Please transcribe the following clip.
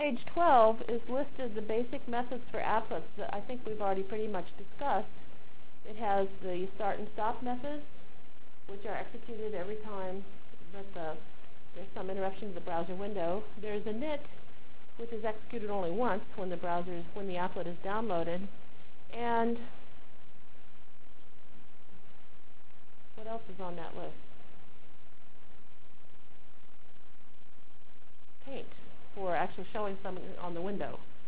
page 12 is listed the basic methods for applets that I think we've already pretty much discussed. It has the start and stop methods, which are executed every time that there's some interruption to the browser window. There's a init, which is executed only once when the applet is downloaded. And what else is on that list? Paint, for actually showing something on the window.